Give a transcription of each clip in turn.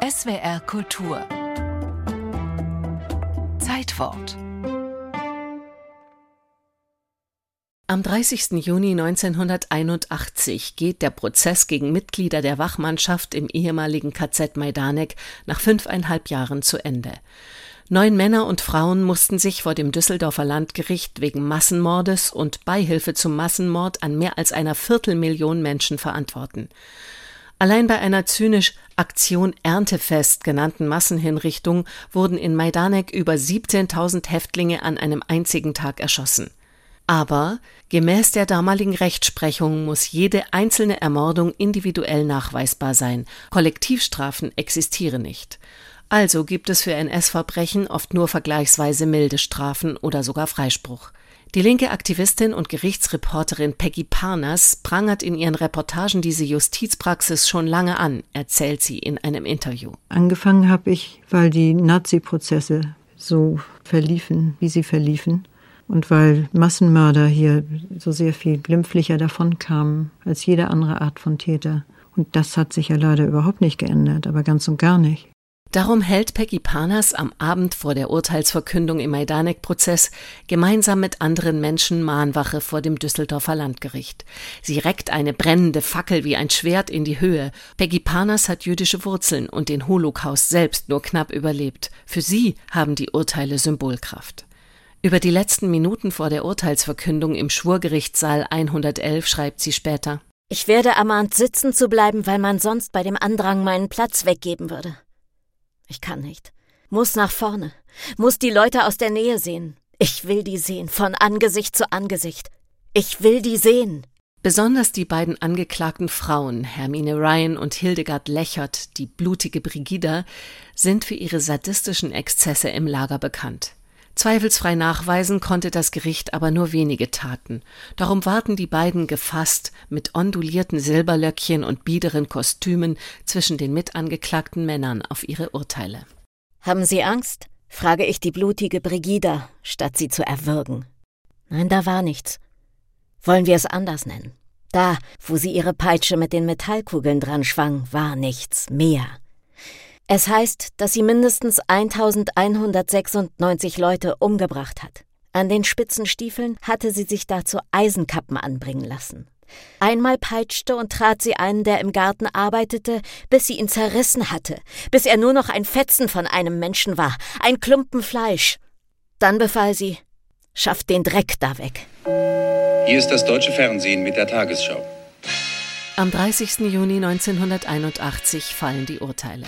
SWR Kultur Zeitwort. Am 30. Juni 1981 geht der Prozess gegen Mitglieder der Wachmannschaft im ehemaligen KZ Majdanek nach 5,5 Jahren zu Ende. 9 Männer und Frauen mussten sich vor dem Düsseldorfer Landgericht wegen Massenmordes und Beihilfe zum Massenmord an mehr als 250.000 Menschen verantworten. Allein bei einer zynisch Aktion Erntefest genannten Massenhinrichtung wurden in Majdanek über 17.000 Häftlinge an einem einzigen Tag erschossen. Aber gemäß der damaligen Rechtsprechung muss jede einzelne Ermordung individuell nachweisbar sein. Kollektivstrafen existieren nicht. Also gibt es für NS-Verbrechen oft nur vergleichsweise milde Strafen oder sogar Freispruch. Die linke Aktivistin und Gerichtsreporterin Peggy Parnas prangert in ihren Reportagen diese Justizpraxis schon lange an, erzählt sie in einem Interview. Angefangen habe ich, weil die Nazi-Prozesse so verliefen, wie sie verliefen. Und weil Massenmörder hier so sehr viel glimpflicher davon kamen als jede andere Art von Täter. Und das hat sich ja leider überhaupt nicht geändert, aber ganz und gar nicht. Darum hält Peggy Parnas am Abend vor der Urteilsverkündung im Majdanek-Prozess gemeinsam mit anderen Menschen Mahnwache vor dem Düsseldorfer Landgericht. Sie reckt eine brennende Fackel wie ein Schwert in die Höhe. Peggy Parnas hat jüdische Wurzeln und den Holocaust selbst nur knapp überlebt. Für sie haben die Urteile Symbolkraft. Über die letzten Minuten vor der Urteilsverkündung im Schwurgerichtssaal 111 schreibt sie später: Ich werde ermahnt, sitzen zu bleiben, weil man sonst bei dem Andrang meinen Platz weggeben würde. Ich kann nicht. Muss nach vorne. Muss die Leute aus der Nähe sehen. Ich will die sehen, von Angesicht zu Angesicht. Ich will die sehen. Besonders die beiden angeklagten Frauen, Hermine Ryan und Hildegard Lechert, die blutige Brigida, sind für ihre sadistischen Exzesse im Lager bekannt. Zweifelsfrei nachweisen konnte das Gericht aber nur wenige Taten. Darum warten die beiden gefasst mit ondulierten Silberlöckchen und biederen Kostümen zwischen den mitangeklagten Männern auf ihre Urteile. Haben Sie Angst? Frage ich die blutige Brigida, statt sie zu erwürgen. Nein, da war nichts. Wollen wir es anders nennen? Da, wo sie ihre Peitsche mit den Metallkugeln dran schwang, war nichts mehr. Es heißt, dass sie mindestens 1196 Leute umgebracht hat. An den spitzen Stiefeln hatte sie sich dazu Eisenkappen anbringen lassen. Einmal peitschte und trat sie einen, der im Garten arbeitete, bis sie ihn zerrissen hatte, bis er nur noch ein Fetzen von einem Menschen war, ein Klumpen Fleisch. Dann befahl sie: Schafft den Dreck da weg. Hier ist das deutsche Fernsehen mit der Tagesschau. Am 30. Juni 1981 fallen die Urteile.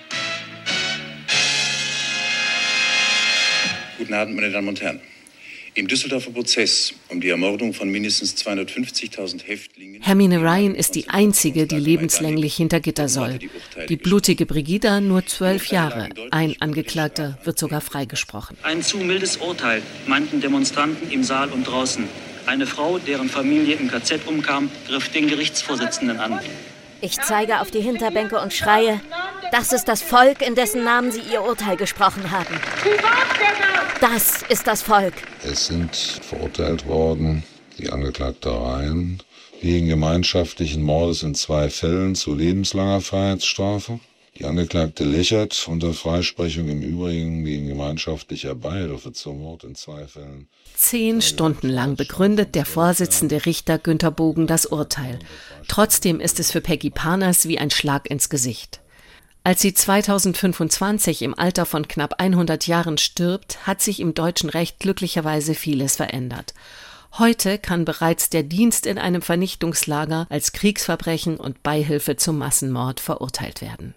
Guten Abend, meine Damen und Herren. Im Düsseldorfer Prozess um die Ermordung von mindestens 250.000 Häftlingen... Hermine Ryan ist die einzige, die lebenslänglich hinter Gitter soll. Die blutige Brigida nur 12 Jahre. Ein Angeklagter wird sogar freigesprochen. Ein zu mildes Urteil, meinten Demonstranten im Saal und draußen. Eine Frau, deren Familie im KZ umkam, griff den Gerichtsvorsitzenden an. Ich zeige auf die Hinterbänke und schreie: Das ist das Volk, in dessen Namen Sie Ihr Urteil gesprochen haben. Das ist das Volk. Es sind verurteilt worden die Angeklagte Ryan wegen gemeinschaftlichen Mordes in 2 Fällen zu lebenslanger Freiheitsstrafe. Die Angeklagte Lechert unter Freisprechung im Übrigen wegen gemeinschaftlicher Beihilfe zum Mord in 2 Fällen. 10 Stunden lang begründet der Vorsitzende Richter Günter Bogen das Urteil. Trotzdem ist es für Peggy Parnas wie ein Schlag ins Gesicht. Als sie 2025 im Alter von knapp 100 Jahren stirbt, hat sich im deutschen Recht glücklicherweise vieles verändert. Heute kann bereits der Dienst in einem Vernichtungslager als Kriegsverbrechen und Beihilfe zum Massenmord verurteilt werden.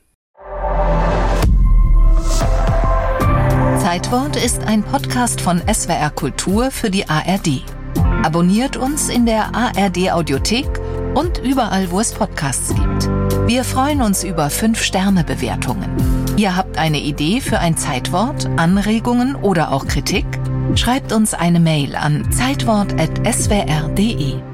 Zeitwort ist ein Podcast von SWR Kultur für die ARD. Abonniert uns in der ARD Audiothek und überall, wo es Podcasts gibt. Wir freuen uns über 5-Sterne-Bewertungen. Ihr habt eine Idee für ein Zeitwort, Anregungen oder auch Kritik? Schreibt uns eine Mail an zeitwort@swr.de.